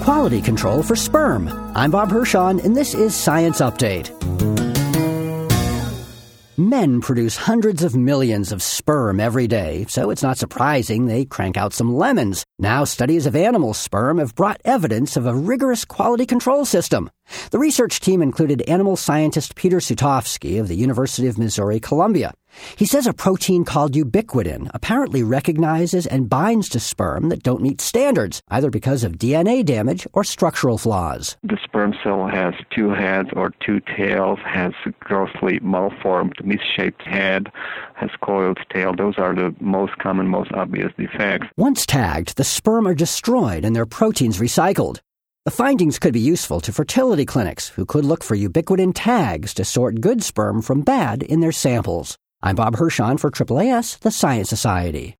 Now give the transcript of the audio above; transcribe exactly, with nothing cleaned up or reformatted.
quality control for sperm. I'm Bob Hirschon, and this is Science Update. Men produce hundreds of millions of sperm every day, so it's not surprising they crank out some lemons. Now studies of animal sperm have brought evidence of a rigorous quality control system. The research team included animal scientist Peter Sutovsky of the University of Missouri-Columbia. He says a protein called ubiquitin apparently recognizes and binds to sperm that don't meet standards, either because of D N A damage or structural flaws. The sperm cell has two heads or two tails, has a grossly malformed, misshaped head, has coiled tail. Those are the most common, most obvious defects. Once tagged, the sperm are destroyed and their proteins recycled. The findings could be useful to fertility clinics, who could look for ubiquitin tags to sort good sperm from bad in their samples. I'm Bob Hirschon for A A A S, the Science Society.